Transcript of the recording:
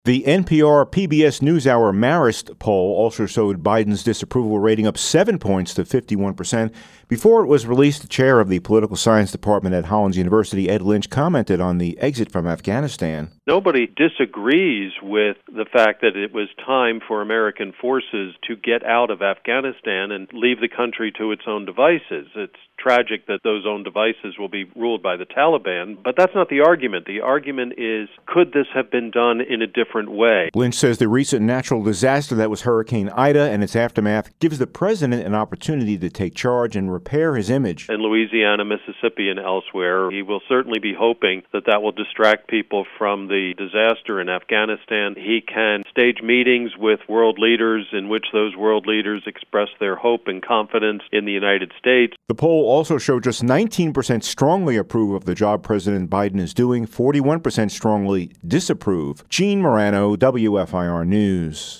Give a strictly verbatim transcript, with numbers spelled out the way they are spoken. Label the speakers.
Speaker 1: The N P R P B S NewsHour Marist poll also showed Biden's disapproval rating up seven points to fifty-one percent. Before it was released, the chair of the political science department at Hollins University, Ed Lynch, commented on the exit from Afghanistan.
Speaker 2: Nobody disagrees with the fact that it was time for American forces to get out of Afghanistan and leave the country to its own devices. It's tragic that those own devices will be ruled by the Taliban, but that's not the argument. The argument is, could this have been done in a different way?
Speaker 1: Lynch says the recent natural disaster that was Hurricane Ida and its aftermath gives the president an opportunity to take charge and repair his image.
Speaker 2: In Louisiana, Mississippi, and elsewhere, he will certainly be hoping that that will distract people from the disaster in Afghanistan. He can stage meetings with world leaders in which those world leaders express their hope and confidence in the United States.
Speaker 1: The poll also showed just nineteen percent strongly approve of the job President Biden is doing, forty-one percent strongly disapprove. Gene Marano, W F I R News.